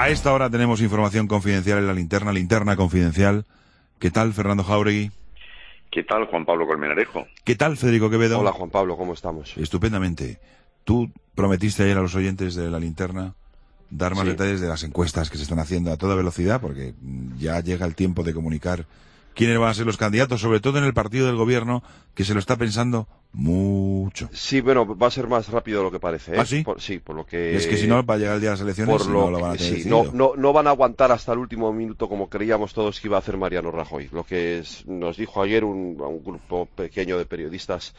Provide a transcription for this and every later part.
A esta hora tenemos información confidencial en la linterna confidencial. ¿Qué tal, Fernando Jáuregui? ¿Qué tal, Juan Pablo Colmenarejo? ¿Qué tal, Federico Quevedo? Hola, Juan Pablo, ¿cómo estamos? Estupendamente. Tú prometiste ayer a los oyentes de la linterna dar más detalles de las encuestas que se están haciendo a toda velocidad, porque ya llega el tiempo de comunicar quiénes van a ser los candidatos, sobre todo en el partido del gobierno, que se lo está pensando mucho. Sí, bueno, va a ser más rápido de lo que parece, ¿eh? ¿Ah, sí? Por lo que... Es que si no, va a llegar el día de las elecciones y no lo van a tener decidido. No van a aguantar hasta el último minuto como creíamos todos que iba a hacer Mariano Rajoy. Lo que nos dijo ayer un grupo pequeño de periodistas,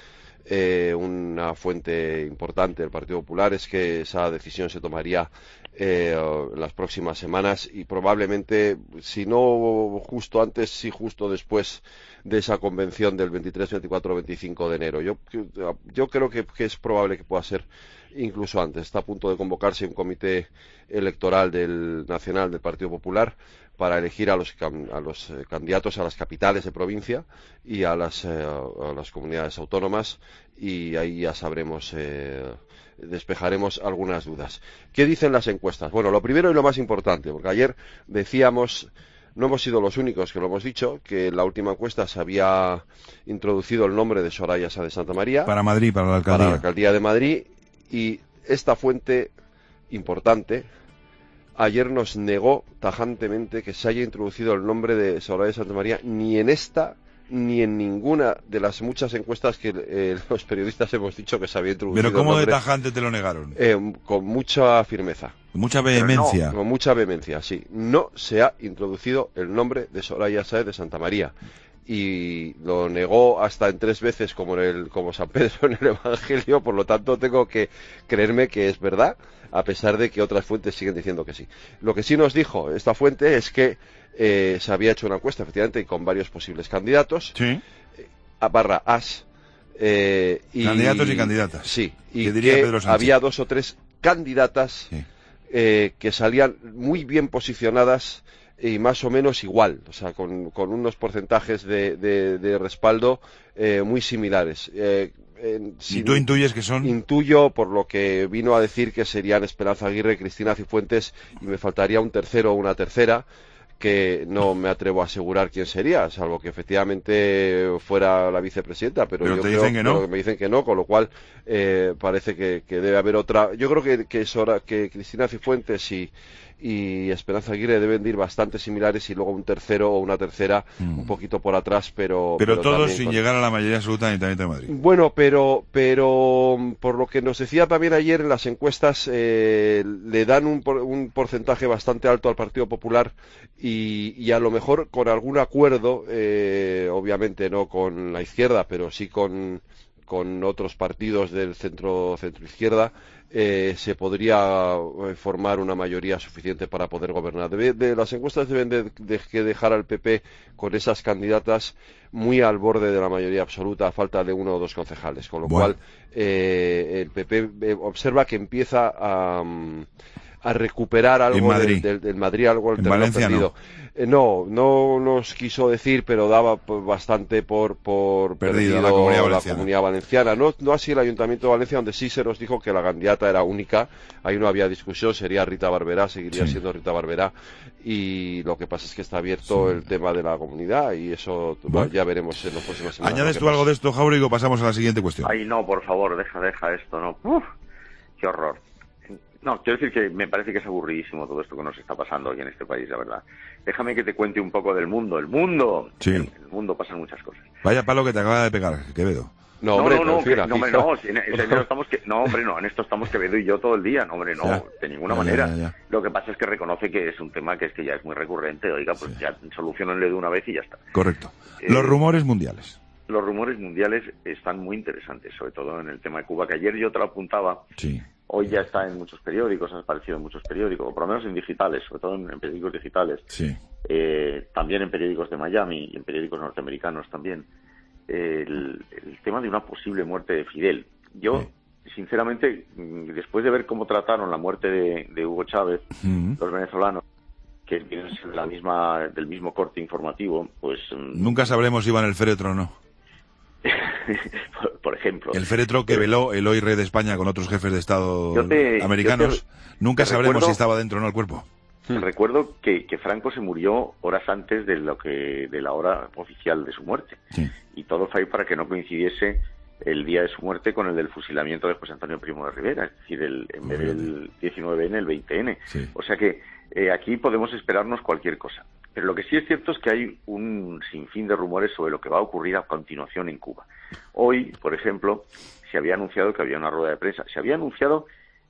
una fuente importante del Partido Popular, es que esa decisión se tomaría en las próximas semanas y probablemente, si no justo antes, sí justo después de esa convención del 23, 24 o 25 de enero. Yo creo que es probable que pueda ser incluso antes. Está a punto de convocarse un comité electoral nacional del Partido Popular para elegir a los candidatos a las capitales de provincia y a las comunidades autónomas, y ahí ya sabremos, despejaremos algunas dudas. ¿Qué dicen las encuestas? Bueno, lo primero y lo más importante, porque ayer decíamos, no hemos sido los únicos que lo hemos dicho, que en la última encuesta se había introducido el nombre de Soraya Sáez de Santamaría para Madrid, para la alcaldía. Para la alcaldía de Madrid, y esta fuente importante ayer nos negó tajantemente que se haya introducido el nombre de Soraya Sáez de Santamaría ni en esta ni en ninguna de las muchas encuestas que los periodistas hemos dicho que se había introducido. ¿Pero cómo de tajante te lo negaron? Con mucha firmeza. Con mucha vehemencia. No, con mucha vehemencia, sí. No se ha introducido el nombre de Soraya Sáez de Santamaría. Y lo negó hasta en 3 veces como San Pedro en el Evangelio, por lo tanto tengo que creerme que es verdad, a pesar de que otras fuentes siguen diciendo que sí. Lo que sí nos dijo esta fuente es que se había hecho una encuesta, efectivamente, con varios posibles candidatos, sí, /as, candidatos y candidatas. Sí, y ¿qué diría que Pedro Sánchez? Había 2 o 3 candidatas, sí, que salían muy bien posicionadas y más o menos igual, o sea, con unos porcentajes de respaldo muy similares. ¿Y tú intuyes que son? Intuyo, por lo que vino a decir, que serían Esperanza Aguirre, Cristina Cifuentes, y me faltaría un tercero o una tercera, que no me atrevo a asegurar quién sería, salvo que efectivamente fuera la vicepresidenta, pero yo creo que me dicen que no, con lo cual parece que debe haber otra. Yo creo que Cristina Cifuentes y Esperanza Aguirre deben de ir bastante similares, y luego un tercero o una tercera un poquito por atrás, pero todos sin llegar a la mayoría absoluta en el Ayuntamiento de Madrid. Bueno, pero por lo que nos decía también ayer, en las encuestas le dan un porcentaje bastante alto al Partido Popular, y a lo mejor con algún acuerdo, obviamente no con la izquierda, pero sí con otros partidos del centro izquierda, se podría formar una mayoría suficiente para poder gobernar. Las encuestas deben de dejar al PP con esas candidatas muy al borde de la mayoría absoluta, a falta de 1 o 2 concejales, con lo cual el PP observa que empieza a recuperar algo del Madrid, algo del terreno perdido. No nos quiso decir, pero daba bastante por perdido la Comunidad Valenciana. No así el Ayuntamiento de Valencia, donde sí se nos dijo que la candidata era única. Ahí no había discusión, sería Rita Barberá, seguiría siendo Rita Barberá, y lo que pasa es que está abierto el tema de la comunidad, y eso ya veremos en las próximas semanas. ¿Añades tú algo de esto, Jáuregui, o pasamos a la siguiente cuestión? Ay, no, por favor, deja esto, no. Qué horror. No, quiero decir que me parece que es aburridísimo todo esto que nos está pasando aquí en este país, la verdad. Déjame que te cuente un poco del mundo. ¡El mundo! Sí. En el mundo pasan muchas cosas. Vaya palo que te acaba de pegar, Quevedo. No, en esto estamos Quevedo y yo todo el día. No, hombre, no, ya, de ninguna manera. Ya. Lo que pasa es que reconoce que es un tema que ya es muy recurrente. Oiga, pues ya solucionenle de una vez y ya está. Correcto. Los rumores mundiales. Los rumores mundiales están muy interesantes, sobre todo en el tema de Cuba, que ayer yo te lo apuntaba. Sí. Hoy ya está en muchos periódicos, ha aparecido en muchos periódicos, o por lo menos en digitales, sobre todo en periódicos digitales. Sí. También en periódicos de Miami y en periódicos norteamericanos también. El tema de una posible muerte de Fidel. Yo, sinceramente, después de ver cómo trataron la muerte de Hugo Chávez, los venezolanos, que vienen del mismo corte informativo, pues... Nunca sabremos si iba en el féretro o no. por ejemplo. El féretro que veló el hoy rey de España con otros jefes de Estado americanos. Nunca sabremos si estaba dentro o no el cuerpo. Recuerdo que Franco se murió horas antes de la hora oficial de su muerte. Sí. Y todo fue ahí para que no coincidiese el día de su muerte con el del fusilamiento de José Antonio Primo de Rivera, es decir, en vez del 19N, el 20N. Sí. O sea que aquí podemos esperarnos cualquier cosa. Pero lo que sí es cierto es que hay un sinfín de rumores sobre lo que va a ocurrir a continuación en Cuba. Hoy, por ejemplo, se había anunciado que había una rueda de prensa. Se había anunciado,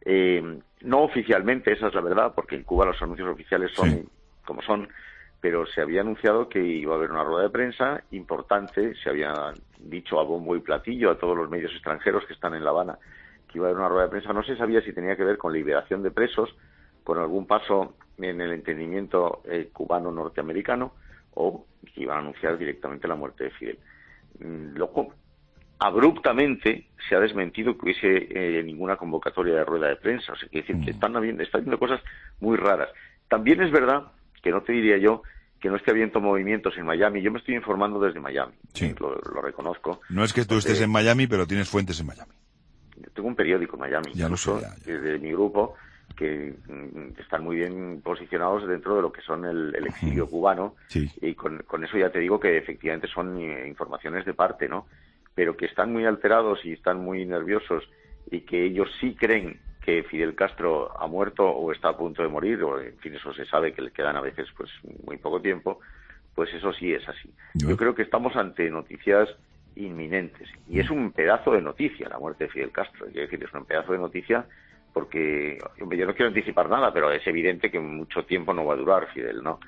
no oficialmente, esa es la verdad, porque en Cuba los anuncios oficiales son como son, pero se había anunciado que iba a haber una rueda de prensa importante. Se había dicho a bombo y platillo a todos los medios extranjeros que están en La Habana que iba a haber una rueda de prensa. No se sabía si tenía que ver con liberación de presos, con algún paso en el entendimiento cubano-norteamericano, o que iban a anunciar directamente la muerte de Fidel. Luego, abruptamente se ha desmentido que hubiese ninguna convocatoria de rueda de prensa. O sea, quiere decir que están habiendo cosas muy raras. También es verdad que no te diría yo que no esté habiendo movimientos en Miami. Yo me estoy informando desde Miami, sí. Lo reconozco. No es que tú estés en Miami, pero tienes fuentes en Miami. Yo tengo un periódico en Miami, ya lo sé, de mi grupo, que están muy bien posicionados dentro de lo que son el exilio cubano, sí. Y con eso ya te digo que efectivamente son informaciones de parte, ¿no? Pero que están muy alterados y están muy nerviosos, y que ellos sí creen que Fidel Castro ha muerto o está a punto de morir, o en fin, eso se sabe que le quedan a veces pues muy poco tiempo, pues eso sí es así. Yo creo que estamos ante noticias inminentes, y es un pedazo de noticia la muerte de Fidel Castro. Quiero decir, es un pedazo de noticia porque, hombre, yo no quiero anticipar nada, pero es evidente que mucho tiempo no va a durar Fidel, ¿no?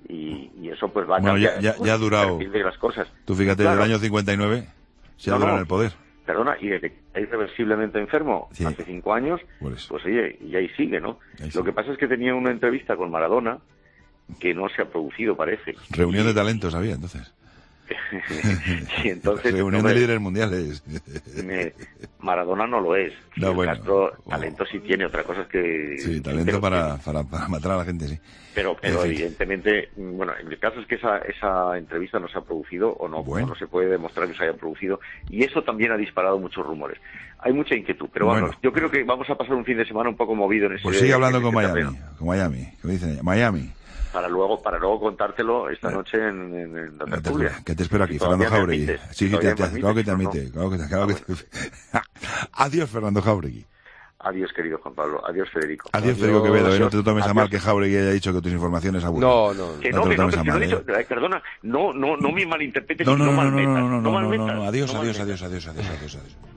Y eso pues va a cambiar ya ha durado. el perfil de las cosas. Tú fíjate, desde el año 59 se ha durado en el poder. Perdona, y desde que está irreversiblemente enfermo hace 5 años, pues oye, y ahí sigue, ¿no? Lo que pasa es que tenía una entrevista con Maradona que no se ha producido, parece. Reunión de talentos había, entonces. Sí, entonces, reunión de líderes mundiales. Maradona no lo es. No, bueno, Castro talento sí tiene, otra cosa es que... Sí, talento para matar a la gente, sí. Pero evidentemente, bueno, el caso es que esa entrevista no se ha producido o no se puede demostrar que se haya producido, y eso también ha disparado muchos rumores. Hay mucha inquietud, pero vamos, yo creo que vamos a pasar un fin de semana un poco movido en ese... Pues sigue hablando con Miami, ¿qué dicen? Miami. Para luego contártelo esta noche en la tertulia. Que te espero aquí, Fernando Jáuregui. Sí, claro que te admite. Adiós, Fernando Jáuregui. Adiós, querido Juan Pablo. Adiós, Federico. Adiós, Federico Quevedo. No te lo tomes a mal que Jáuregui haya dicho que tus informaciones aburren. No. Que no, perdona, no me malinterpretes. No. Adiós.